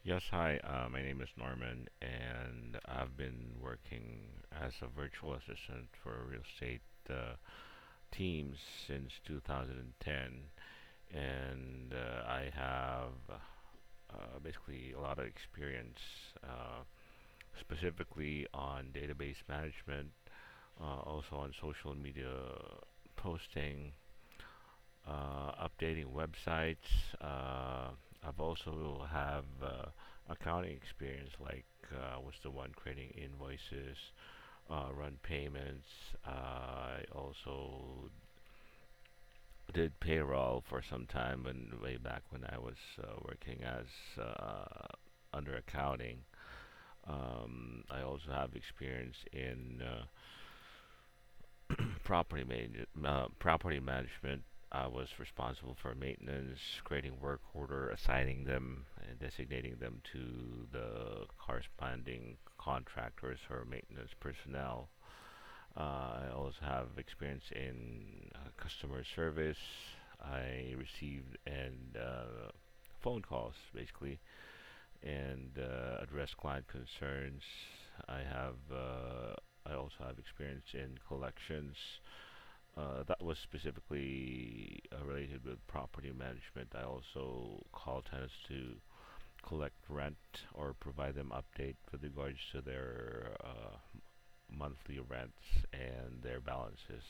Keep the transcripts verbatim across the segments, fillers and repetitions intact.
Yes, hi. Uh, my name is Norman, and I've been working as a virtual assistant for real estate uh, teams since two thousand ten, and uh, I have uh, basically a lot of experience, uh, specifically on database management, uh, also on social media posting, uh, updating websites. Uh, I've also have uh, accounting experience, like uh, was the one creating invoices, uh, run payments. Uh, I also did payroll for some time, and way back when I was uh, working as uh, under accounting. Um, I also have experience in uh, property manage- uh, property management. I was responsible for maintenance, creating work order, assigning them, and designating them to the corresponding contractors or maintenance personnel. Uh, I also have experience in uh, customer service. I received and uh, phone calls basically, and uh, address client concerns. I have uh, I also have experience in collections. Uh, that was specifically uh, related with property management. I also call tenants to collect rent or provide them update with regards to their uh, monthly rents and their balances.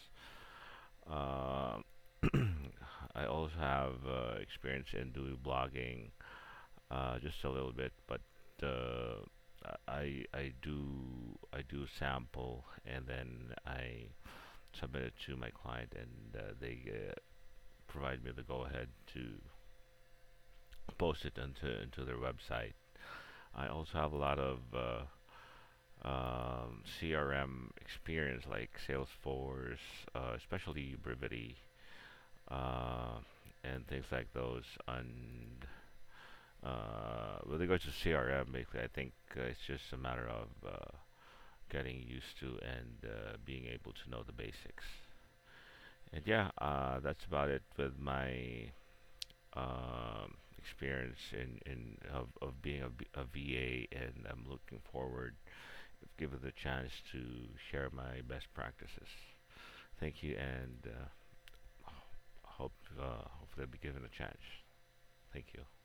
Uh, I also have uh, experience in doing blogging, uh, just a little bit, but uh, I I do I do sample and then I submit it to my client, and uh, they uh, provide me the go ahead to post it into into their website. I also have a lot of uh, um, C R M experience like Salesforce, uh, especially Brevity, uh, and things like those. And uh, with regards to C R M, basically, I think uh, it's just a matter of uh, getting used to and uh, being able to know the basics. And yeah, uh, that's about it with my um, experience in, in of, of being a, B- a V A, and I'm looking forward, if given the chance, to share my best practices. Thank you, and uh, hope uh, hopefully I'll be given a chance. Thank you.